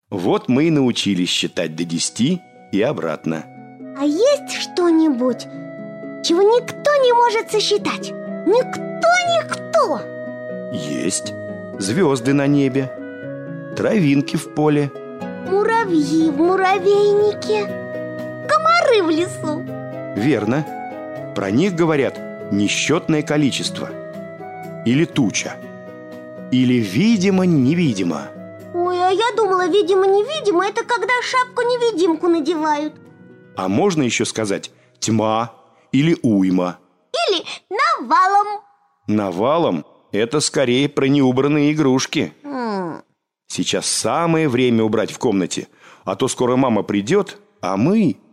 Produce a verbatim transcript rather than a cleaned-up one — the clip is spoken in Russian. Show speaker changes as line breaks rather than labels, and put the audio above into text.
Вот мы и научились считать до десяти и обратно.
А есть что-нибудь, чего никто не может сосчитать? Никто-никто!
Есть звезды на небе, травинки в поле,
муравьи в муравейнике, комары в лесу.
Верно. Про них говорят несчетное количество. Или туча. Или видимо-невидимо.
Ой, а я думала, видимо-невидимо — это когда шапку-невидимку надевают.
А можно еще сказать тьма или уйма.
Или навалом.
Навалом – это скорее про неубранные игрушки.
М.
Сейчас самое время убрать в комнате, а то скоро мама придет, а мы